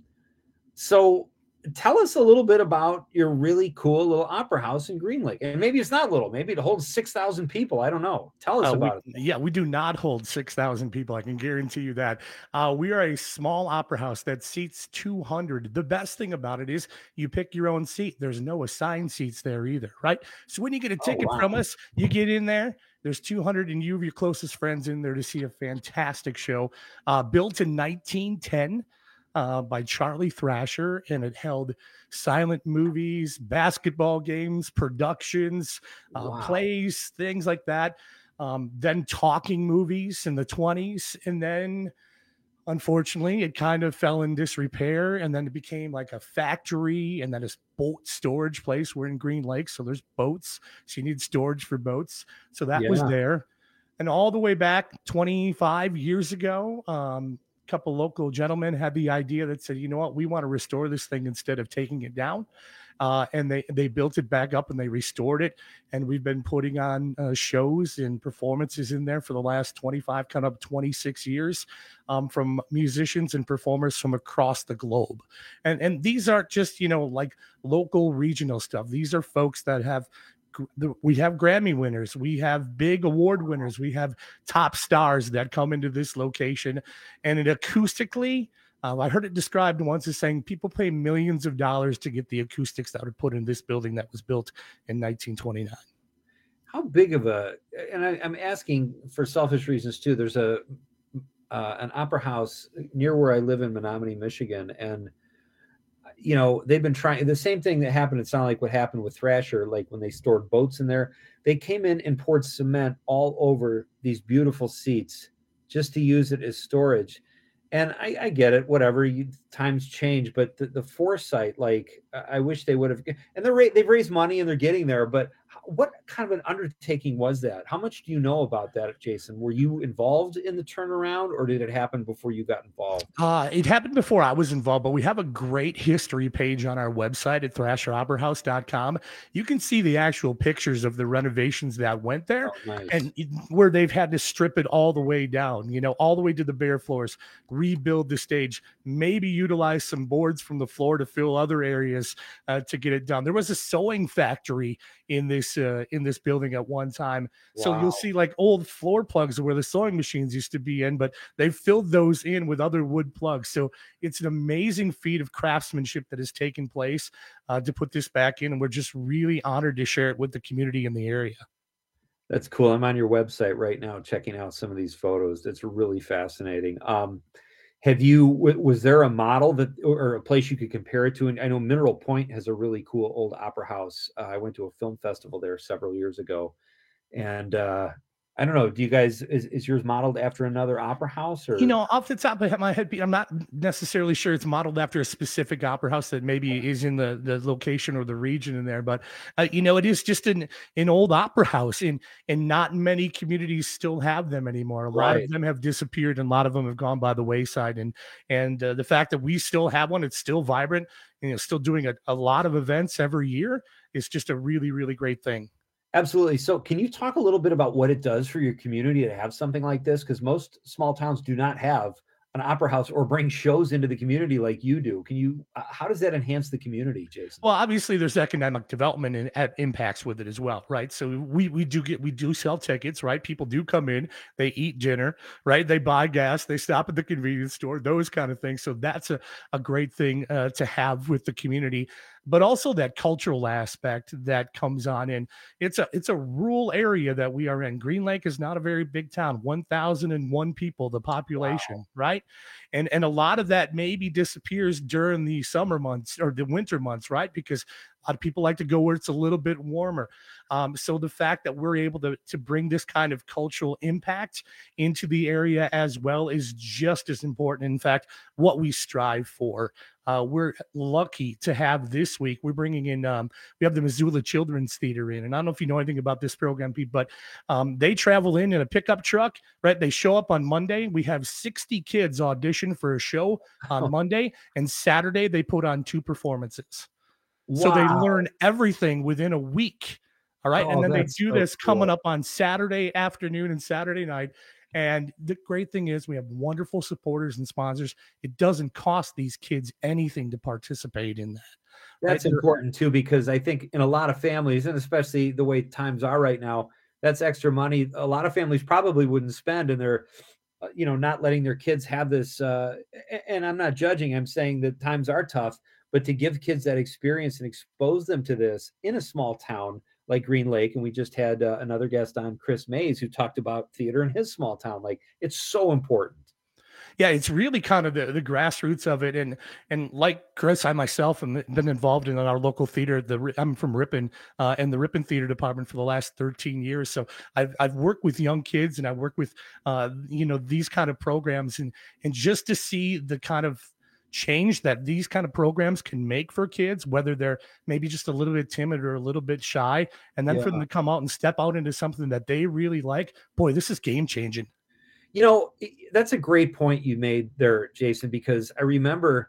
So tell us a little bit about your really cool little opera house in Green Lake. And maybe it's not little. Maybe it holds 6,000 people. I don't know. Tell us about it. Yeah, we do not hold 6,000 people. I can guarantee you that. We are a small opera house that seats 200. The best thing about it is you pick your own seat. There's no assigned seats there either, right? So when you get a ticket from us, you get in there. There's 200 and you have your closest friends in there to see a fantastic show. Built in 1910. By Charlie Thrasher, and it held silent movies, basketball games, productions, plays, things like that. Then talking movies in the 20s. And then, unfortunately, it kind of fell in disrepair, and then it became like a factory and then a boat storage place. We're in Green Lake, so there's boats. So you need storage for boats. So that was there. And all the way back 25 years ago, couple local gentlemen had the idea that said, you know what, we want to restore this thing instead of taking it down. And they built it back up and they restored it. And we've been putting on shows and performances in there for the last 25, kind of 26 years from musicians and performers from across the globe. And these aren't just, like local regional stuff. These are folks that we have Grammy winners, we have big award winners, we have top stars that come into this location. And it acoustically, I heard it described once as saying people pay millions of dollars to get the acoustics that were put in this building that was built in 1929. How big of and I'm asking for selfish reasons too. There's an opera house near where I live in Menominee, Michigan, and they've been trying the same thing that happened. It sounded like what happened with Thrasher, like when they stored boats in there. They came in and poured cement all over these beautiful seats just to use it as storage. And I get it, whatever, times change, but the foresight, like I wish they would have, and they've raised money and they're getting there, but what kind of an undertaking was that? How much do you know about that, Jason? Were you involved in the turnaround, or did it happen before you got involved? It happened before I was involved, but we have a great history page on our website at thrasheroperahouse.com. You can see the actual pictures of the renovations that went there, and where they've had to strip it all the way down, all the way to the bare floors, rebuild the stage, maybe utilize some boards from the floor to fill other areas to get it done. There was a sewing factory in this building at one time. Wow. So you'll see like old floor plugs where the sewing machines used to be in, but they filled those in with other wood plugs. So it's an amazing feat of craftsmanship that has taken place to put this back in. And we're just really honored to share it with the community in the area. That's cool. I'm on your website right now, checking out some of these photos. That's really fascinating. Was there a model that, or a place you could compare it to? And I know Mineral Point has a really cool old opera house. I went to a film festival there several years ago, and I don't know. Do you guys, is yours modeled after another opera house, or? Off the top of my head, I'm not necessarily sure it's modeled after a specific opera house that maybe is in the location or the region in there, but it is just an old opera house, and not many communities still have them anymore. A lot of them have disappeared, and a lot of them have gone by the wayside. And the fact that we still have one, it's still vibrant, still doing a lot of events every year, is just a really, really great thing. Absolutely. So can you talk a little bit about what it does for your community to have something like this? Because most small towns do not have an opera house or bring shows into the community like you do. Can you, how does that enhance the community, Jason? Well, obviously there's economic development and impacts with it as well, right? So we do sell tickets, right? People do come in, they eat dinner, right? They buy gas, they stop at the convenience store, those kind of things. So that's a great thing to have with the community. But also that cultural aspect that comes on in. It's a rural area that we are in. Green Lake is not a very big town, 1,001 people, the population, right? And a lot of that maybe disappears during the summer months or the winter months, right? Because a lot of people like to go where it's a little bit warmer. So the fact that we're able to bring this kind of cultural impact into the area as well is just as important. In fact, what we strive for. We're lucky to have this week. We're bringing in, we have the Missoula Children's Theater in. And I don't know if you know anything about this program, Pete, but they travel in a pickup truck, right? They show up on Monday. We have 60 kids audition for a show on Monday, and Saturday they put on 2 performances. Wow. So they learn everything within a week. All right. And then they do this coming up on Saturday afternoon and Saturday night. And the great thing is we have wonderful supporters and sponsors. It doesn't cost these kids anything to participate in that. That's important too, because I think in a lot of families, and especially the way times are right now, that's extra money a lot of families probably wouldn't spend, and they're, not letting their kids have this. And I'm not judging. I'm saying that times are tough, but to give kids that experience and expose them to this in a small town like Green Lake. And we just had another guest on, Chris Mays, who talked about theater in his small town. Like, it's so important. Yeah, it's really kind of the grassroots of it. And like Chris, I myself have been involved in our local theater. I'm from Ripon, and the Ripon Theater Department for the last 13 years. So I've worked with young kids, and I've worked with, these kind of programs, and just to see the kind of change that these kind of programs can make for kids, whether they're maybe just a little bit timid or a little bit shy, and then for them to come out and step out into something that they really like. Boy, this is game changing. That's a great point you made there, Jason, because I remember,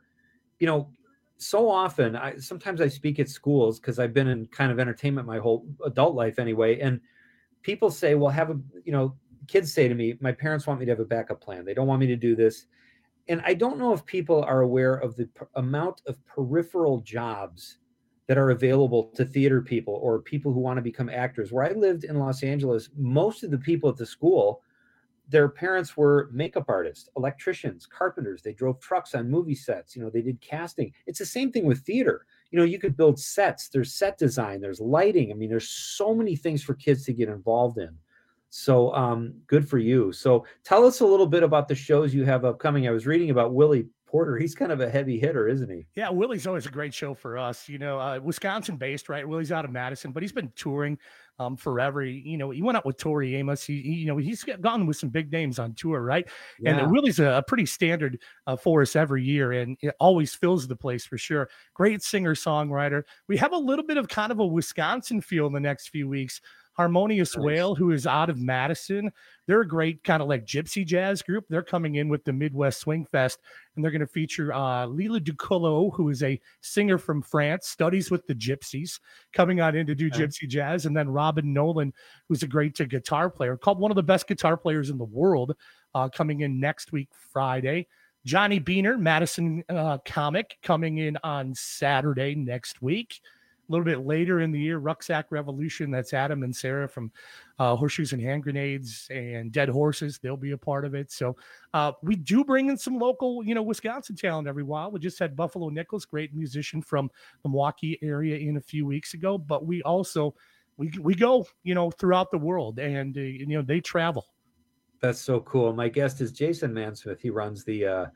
so often sometimes I speak at schools, because I've been in kind of entertainment my whole adult life anyway. And people say, well, kids say to me, my parents want me to have a backup plan. They don't want me to do this. And I don't know if people are aware of the amount of peripheral jobs that are available to theater people or people who want to become actors. Where I lived in Los Angeles, most of the people at the school, their parents were makeup artists, electricians, carpenters. They drove trucks on movie sets. They did casting. It's the same thing with theater. You could build sets. There's set design. There's lighting. I mean, there's so many things for kids to get involved in. So good for you. So tell us a little bit about the shows you have upcoming. I was reading about Willie Porter. He's kind of a heavy hitter, isn't he? Yeah, Willie's always a great show for us. Wisconsin based, right? Willie's out of Madison, but he's been touring forever. He went out with Tori Amos. He's gone with some big names on tour, right? Yeah. And Willie's a pretty standard for us every year, and it always fills the place for sure. Great singer songwriter. We have a little bit of kind of a Wisconsin feel in the next few weeks. Harmonious Whale, who is out of Madison. They're a great kind of like gypsy jazz group. They're coming in with the Midwest Swing Fest, and they're going to feature Lila Ducolo, who is a singer from France, studies with the Gypsies, coming on in to do gypsy jazz. And then Robin Nolan, who's a great guitar player, called one of the best guitar players in the world, coming in next week, Friday. Johnny Beaner, Madison comic, coming in on Saturday next week. A little bit later in the year, Rucksack Revolution. That's Adam and Sarah from Horseshoes and Hand Grenades and Dead Horses. They'll be a part of it. So we do bring in some local, Wisconsin talent every while. We just had Buffalo Nichols, great musician from the Milwaukee area, in a few weeks ago. But we also we go, throughout the world, and they travel. That's so cool. My guest is Jason Mansmith. He runs the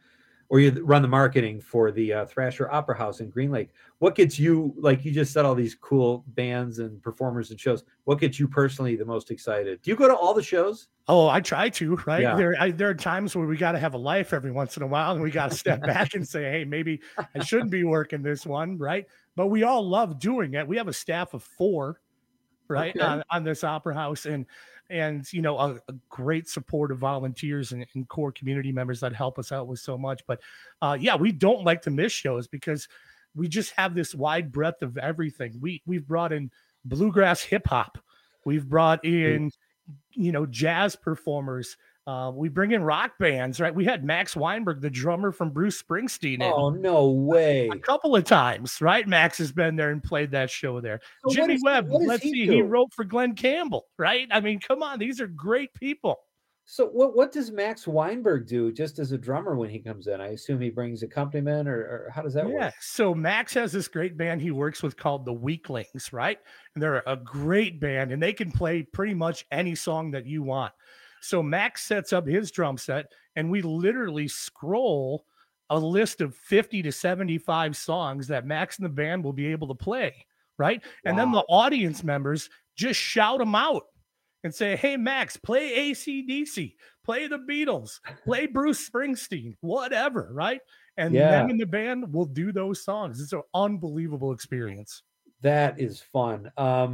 or you run the marketing for the Thrasher Opera House in Green Lake. What gets you, like you just said, all these cool bands and performers and shows, what gets you personally the most excited? Do you go to all the shows? Oh, I try to, right? Yeah. There are times where we got to have a life every once in a while, and we got to step back and say, hey, maybe I shouldn't be working this one, right? But we all love doing it. We have a staff of 4, right, Okay. on this Opera House, and you know, a great support of volunteers and core community members that help us out with so much. But yeah, we don't like to miss shows because we just have this wide breadth of everything. We've brought in bluegrass hip hop. We've brought in, you know, jazz performers. We bring in rock bands, right? We had Max Weinberg, the drummer from Bruce Springsteen. Oh, no way. A couple of times, right? Max has been there and played that show there. So Jimmy Webb, what does let's he see, do? he wrote for Glenn Campbell, right? I mean, come on, these are great people. So what does Max Weinberg do just as a drummer when he comes in? I assume he brings accompaniment, or how does that Yeah, work? so Max has this great band he works with called the Weaklings, right? And they're a great band, and they can play pretty much any song that you want. So Max sets up his drum set, and we literally scroll a list of 50 to 75 songs that Max and the band will be able to play, right? And then the audience members just shout them out and say, hey, Max, play AC/DC, play the Beatles, play Bruce Springsteen, whatever, right? And them and the band will do those songs. It's an unbelievable experience. That is fun.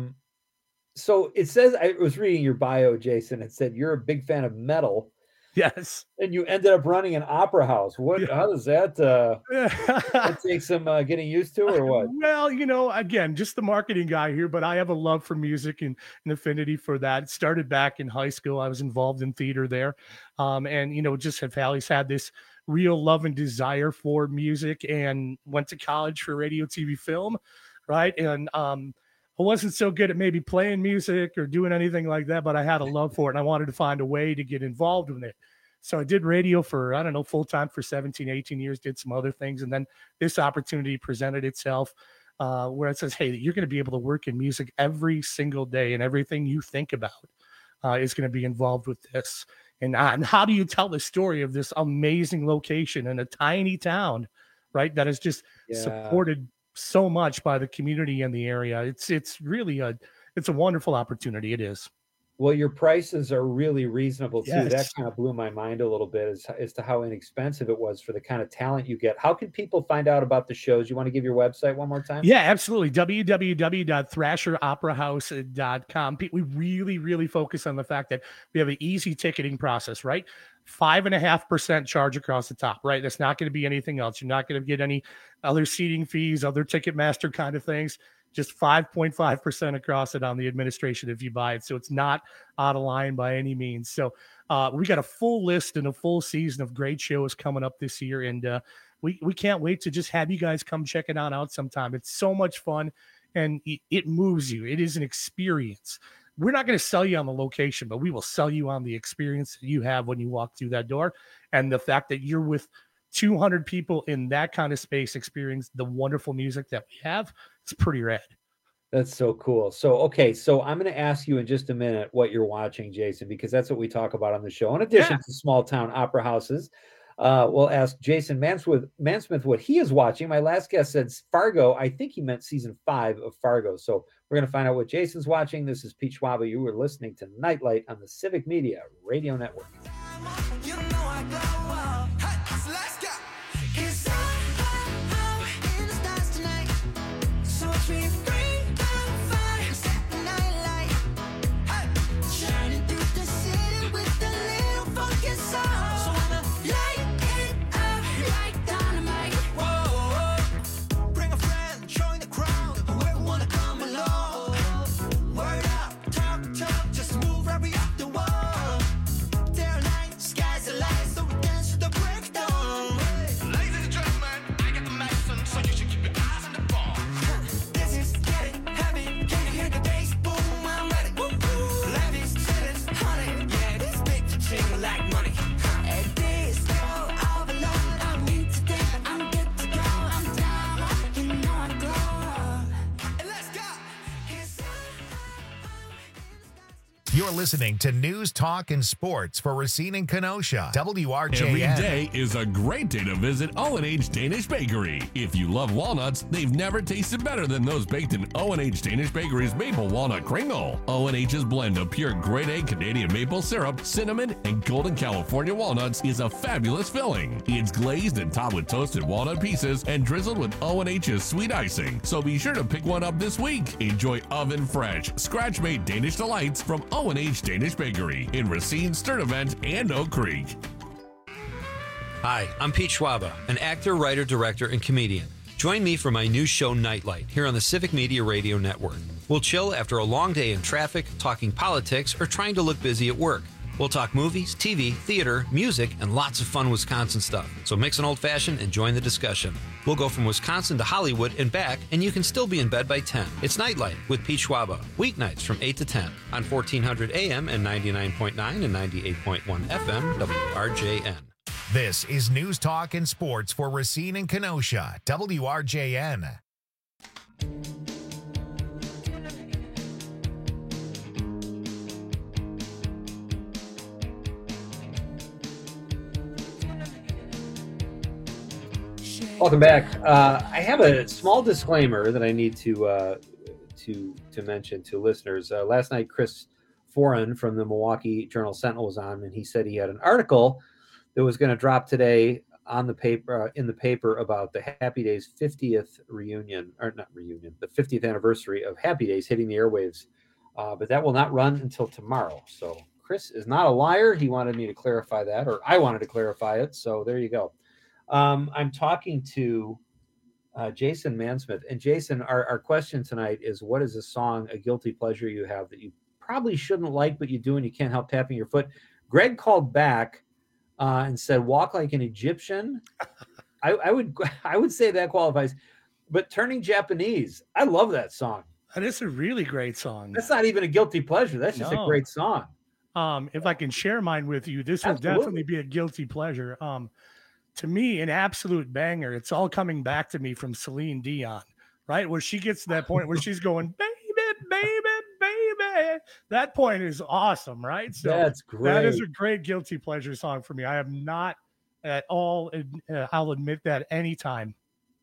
So it says, I was reading your bio, Jason. It said you're a big fan of metal. Yes. And you ended up running an opera house. How does that, that take some getting used to, or what? Well, you know, again, just the marketing guy here, but I have a love for music and an affinity for that. It started back in high school. I was involved in theater there. And, you know, just have always had this real love and desire for music, and went to college for radio, TV, film, right? And I wasn't so good at maybe playing music or doing anything like that, but I had a love for it, and I wanted to find a way to get involved with it. So I did radio for, I don't know, full time for 17, 18 years, did some other things. And then this opportunity presented itself where it says, hey, you're going to be able to work in music every single day, and everything you think about is going to be involved with this. And how do you tell the story of this amazing location in a tiny town, right, that is just supported so much by the community in the area? It's really it's a wonderful opportunity. It is. Well, your prices are really reasonable too. Yes. That kind of blew my mind a little bit as to how inexpensive it was for the kind of talent you get. How can people find out about the shows? You want to give your website one more time? Yeah, absolutely. www.thrasheroperahouse.com. We really, really focus on the fact that we have an easy ticketing process, right? 5.5% charge across the top, right? That's not going to be anything else. You're not going to get any other seating fees, other Ticketmaster kind of things. Just 5.5% across it on the administration if you buy it. So it's not out of line by any means. So we got a full list and a full season of great shows coming up this year. And we can't wait to just have you guys come check it out sometime. It's so much fun, and it moves you. It is an experience. We're not going to sell you on the location, but we will sell you on the experience that you have when you walk through that door. And the fact that you're with 200 people in that kind of space experience the wonderful music that we have, it's pretty rad. That's so cool. So, okay. So I'm going to ask you in just a minute what you're watching, Jason, because that's what we talk about on the show. In addition to small town opera houses, we'll ask Jason Mansmith what he is watching. My last guest said Fargo. I think he meant season 5 of Fargo. So we're going to find out what Jason's watching. This is Pete Schwaba. You were listening to Nightlight on the Civic Media Radio Network. You know I go up. Hey, so let's go. 'Cause I'm in the stars tonight. So we bring down fire, set the night light. Hey, shining through the city with a little funky sound. So I'ma light it up like dynamite. Whoa, bring a friend, join the crowd. Whoever wanna come along. Word up, talk, just move right up the wall. Skies alive, so we dance to the listening to News, Talk, and Sports for Racine and Kenosha. WRJN. Every day is a great day to visit O&H Danish Bakery. If you love walnuts, they've never tasted better than those baked in O&H Danish Bakery's Maple Walnut Kringle. O&H's blend of pure grade A Canadian maple syrup, cinnamon, and golden California walnuts is a fabulous filling. It's glazed and topped with toasted walnut pieces and drizzled with O&H's sweet icing. So be sure to pick one up this week. Enjoy oven fresh, scratch-made Danish delights from O&H Danish Bakery in Racine, Sturtevant, and Oak Creek. Hi, I'm Pete Schwaba, an actor, writer, director, and comedian. Join me for my new show, Nightlight, here on the Civic Media Radio Network. We'll chill after a long day in traffic, talking politics, or trying to look busy at work. We'll talk movies, TV, theater, music, and lots of fun Wisconsin stuff. So mix an old-fashioned and join the discussion. We'll go from Wisconsin to Hollywood and back, and you can still be in bed by 10. It's Nightlight with Pete Schwaba, weeknights from 8 to 10 on 1400 AM and 99.9 and 98.1 FM WRJN. This is News, Talk, and Sports for Racine and Kenosha, WRJN. Welcome back. I have a small disclaimer that I need to mention to listeners. Last night, Chris Foran from the Milwaukee Journal Sentinel was on, and he said he had an article that was going to drop today on the paper in the paper about the Happy Days 50th reunion, or not reunion, the 50th anniversary of Happy Days hitting the airwaves. But that will not run until tomorrow. So Chris is not a liar. He wanted me to clarify that, or I wanted to clarify it. So there you go. I'm talking to Jason Mansmith. And Jason, our question tonight is, what is a song, a guilty pleasure you have that you probably shouldn't like, but you do and you can't help tapping your foot? Greg called back and said, Walk Like an Egyptian. I would say that qualifies. But Turning Japanese, I love that song. That is a really great song. That's not even a guilty pleasure. That's just a great song. If I can share mine with you, this will definitely be a guilty pleasure. To me, an absolute banger. It's all coming back to me from Celine Dion, right? Where she gets to that point where she's going, baby, baby, baby. That point is awesome, right? So that's great. That is a great guilty pleasure song for me. I have not at all, I'll admit that anytime.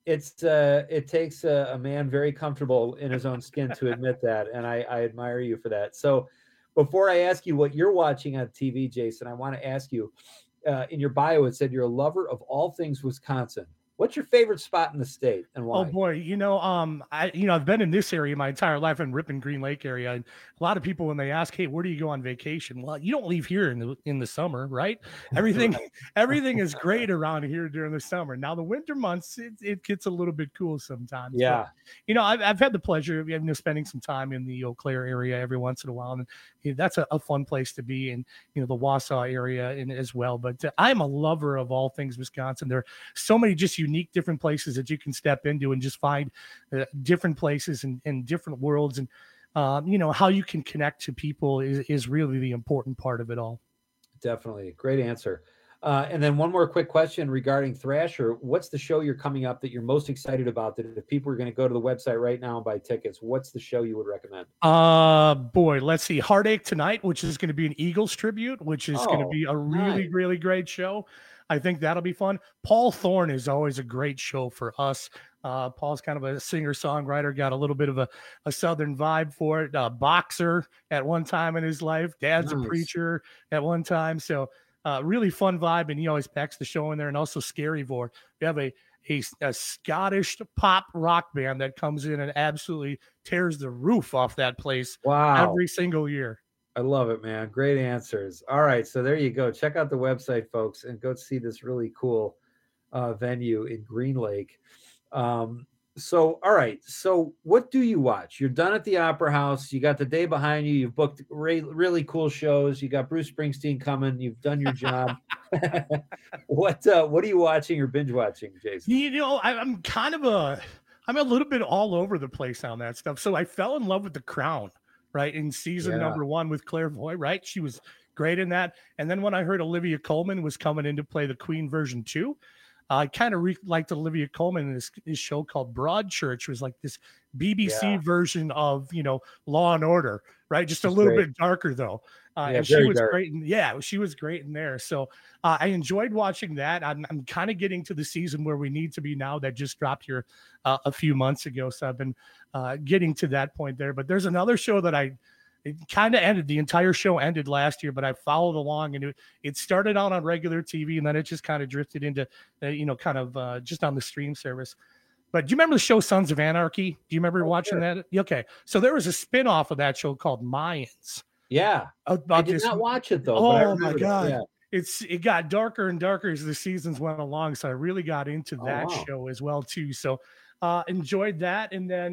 It takes a man very comfortable in his own skin to admit that, and I admire you for that. So before I ask you what you're watching on TV, Jason, I want to ask you, in your bio, it said you're a lover of all things Wisconsin. What's your favorite spot in the state and why? Oh boy, I've been in this area my entire life in Ripon Green Lake area. And a lot of people, when they ask, hey, where do you go on vacation? Well, you don't leave here in the summer, right? Everything is great around here during the summer. Now the winter months, it gets a little bit cool sometimes. Yeah. But, I've had the pleasure of spending some time in the Eau Claire area every once in a while, and that's a fun place to be in, the Wausau area as well. But I'm a lover of all things Wisconsin. There are so many just unique different places that you can step into and just find different places and different worlds, and how you can connect to people is really the important part of it all. Definitely. Great answer. And then one more quick question regarding Thrasher. What's the show you're coming up that you're most excited about, that if people are going to go to the website right now and buy tickets, what's the show you would recommend? Boy, let's see. Heartache Tonight, which is going to be an Eagles tribute, which is going to be a really, really great show. I think that'll be fun. Paul Thorne is always a great show for us. Paul's kind of a singer-songwriter, got a little bit of a Southern vibe for it. Boxer at one time in his life. Dad's a preacher at one time. So really fun vibe, and he always packs the show in there. And also Scary Vor. We have a Scottish pop rock band that comes in and absolutely tears the roof off that place every single year. I love it, man. Great answers. All right. So there you go. Check out the website, folks, and go see this really cool venue in Green Lake. All right. So what do you watch? You're done at the Opera House. You got the day behind you. You've booked really cool shows. You got Bruce Springsteen coming. You've done your job. What are you watching or binge watching, Jason? I'm a little bit all over the place on that stuff. So I fell in love with The Crown. Right, in season number 1 with Claire Foy, right? She was great in that. And then when I heard Olivia Colman was coming in to play the Queen version 2, I kind of liked Olivia Colman in this show called Broadchurch. It was like this BBC version of, Law and Order, right? Just a little bit darker though. And she was great. She was great in there. So I enjoyed watching that. I'm kind of getting to the season where we need to be now, that just dropped here a few months ago. So I've been getting to that point there. But there's another show that it kind of ended. The entire show ended last year, but I followed along, and it started out on regular TV, and then it just kind of drifted into, just on the stream service. But do you remember the show Sons of Anarchy? Do you remember watching that? Okay. So there was a spinoff of that show called Mayans. Yeah. I did not watch it though. Oh my God. Yeah. It got darker and darker as the seasons went along. So I really got into that show as well too. So enjoyed that. And then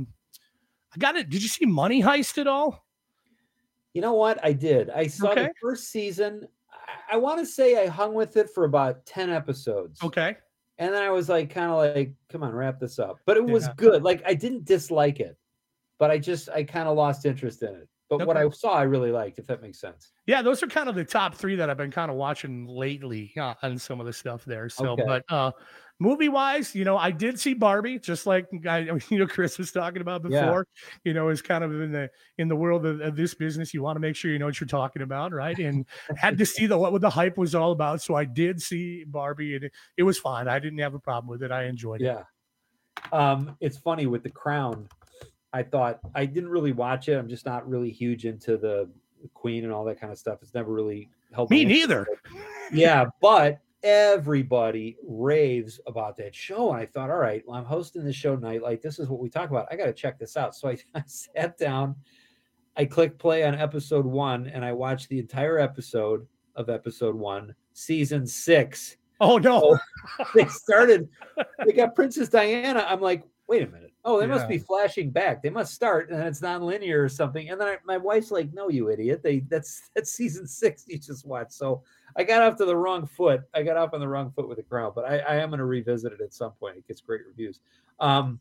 did you see Money Heist at all? You know what? I did. I saw the first season. I want to say I hung with it for about 10 episodes. Okay. And then I was like, kind of like, come on, wrap this up. But it was good. Like, I didn't dislike it, but I kind of lost interest in it. But what I saw, I really liked, if that makes sense. Yeah, those are kind of the top 3 that I've been kind of watching lately on some of the stuff there. So, but movie-wise, I did see Barbie, just like Chris was talking about before. Yeah. Is kind of in the world of this business, you want to make sure you know what you're talking about, right? And had to see what the hype was all about. So I did see Barbie, and it was fine. I didn't have a problem with it. I enjoyed it. Yeah. It's funny with The Crown. I thought I didn't really watch it. I'm just not really huge into the Queen and all that kind of stuff. It's never really helped me neither. Yeah, but everybody raves about that show. And I thought, all right, well, I'm hosting this show Nightlight. This is what we talk about. I got to check this out. So I sat down, I clicked play on episode 1, and I watched the entire episode of episode 1, season 6. Oh, no. So they got Princess Diana. I'm like, wait a minute. Oh, they must be flashing back. They must start, and it's non-linear or something. And then my wife's like, "No, you idiot! That's season 6 you just watched." So I got off on the wrong foot with The Crown, but I am going to revisit it at some point. It gets great reviews. So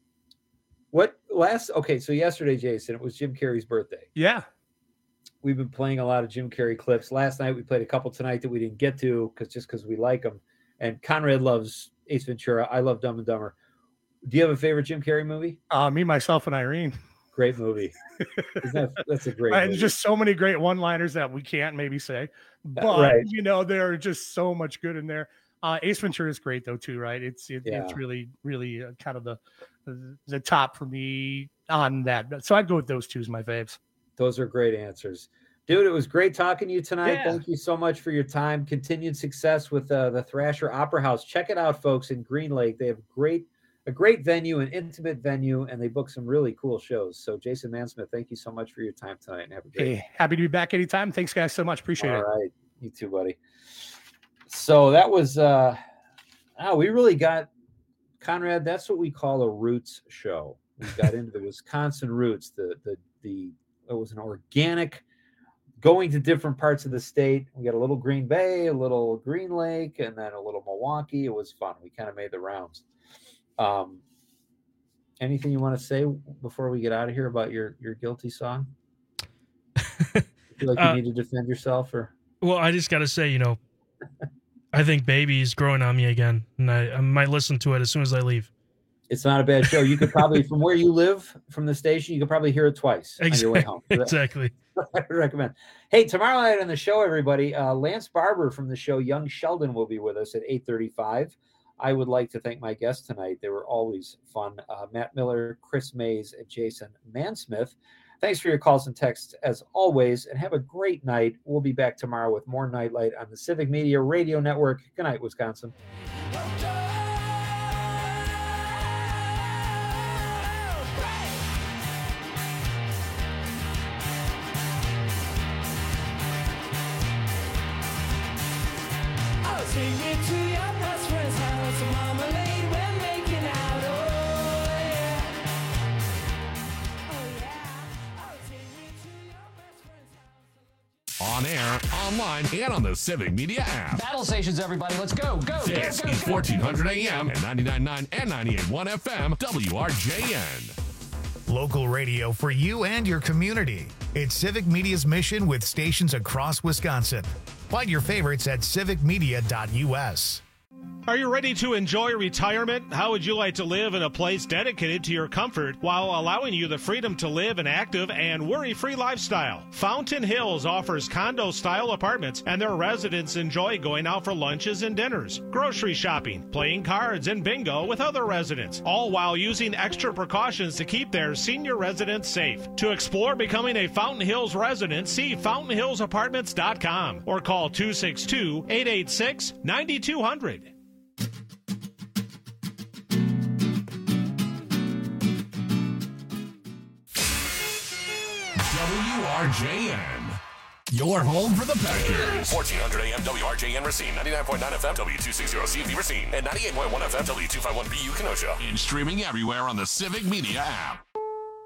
yesterday, Jason, it was Jim Carrey's birthday. Yeah. We've been playing a lot of Jim Carrey clips. Last night we played a couple tonight that we didn't get to because we like them. And Conrad loves Ace Ventura. I love Dumb and Dumber. Do you have a favorite Jim Carrey movie? Me, Myself, and Irene. Great movie. That's a great movie. There's just so many great one-liners that we can't maybe say. But, there are just so much good in there. Ace Ventura is great, though, too, right? It's really, really kind of the top for me on that. So I'd go with those two as my faves. Those are great answers. Dude, it was great talking to you tonight. Yeah. Thank you so much for your time. Continued success with the Thrasher Opera House. Check it out, folks, in Green Lake. They have a great venue, an intimate venue, and they book some really cool shows. So, Jason Mansmith, thank you so much for your time tonight, and have a great day. Happy to be back anytime. Thanks, guys, so much. Appreciate it. All right. You too, buddy. So that was we really got, Conrad, that's what we call a roots show. We got into the Wisconsin roots. It was an organic going to different parts of the state. We got a little Green Bay, a little Green Lake, and then a little Milwaukee. It was fun. We kind of made the rounds. Anything you want to say before we get out of here about your guilty song? You feel like you need to defend yourself, or? Well, I just got to say, I think Baby is growing on me again, and I might listen to it as soon as I leave. It's not a bad show. You could probably, from where you live, from the station, you could probably hear it twice on your way home. Exactly. I would recommend. Hey, tomorrow night on the show, everybody, Lance Barber from the show Young Sheldon will be with us at 8:35. I would like to thank my guests tonight. They were always fun. Matt Miller, Chris Mays, and Jason Mansmith. Thanks for your calls and texts as always, and have a great night. We'll be back tomorrow with more Nightlight on the Civic Media Radio Network. Good night, Wisconsin. Take me to your best friend's house, marmalade, we're making out, oh yeah. Oh yeah. Oh, take me to your best friend's house. On air, online, and on the Civic Media app. Battle stations, everybody, let's go. This is 1400 AM and 99.9 and 98.1 FM, WRJN. Local radio for you and your community. It's Civic Media's mission with stations across Wisconsin. Find your favorites at civicmedia.us. Are you ready to enjoy retirement? How would you like to live in a place dedicated to your comfort while allowing you the freedom to live an active and worry-free lifestyle? Fountain Hills offers condo-style apartments, and their residents enjoy going out for lunches and dinners, grocery shopping, playing cards, and bingo with other residents, all while using extra precautions to keep their senior residents safe. To explore becoming a Fountain Hills resident, see fountainhillsapartments.com or call 262-886-9200. WRJN, your home for the Packers. 1400 AM WRJN Racine, 99.9 FM W260CV Racine, and 98.1 FM W251BU Kenosha. And streaming everywhere on the Civic Media app.